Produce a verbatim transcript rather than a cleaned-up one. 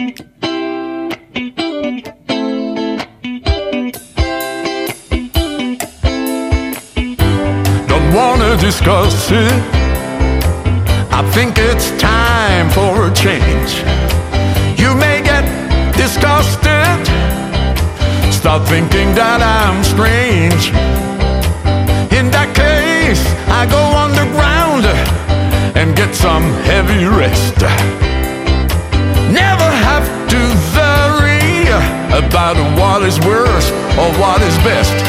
Don't wanna discuss it. I think it's time for a change. You may get disgusted, start thinking that I'm strange. In that case, I go underground and get some heavy rest. Never have to worry about what is worst or what is best.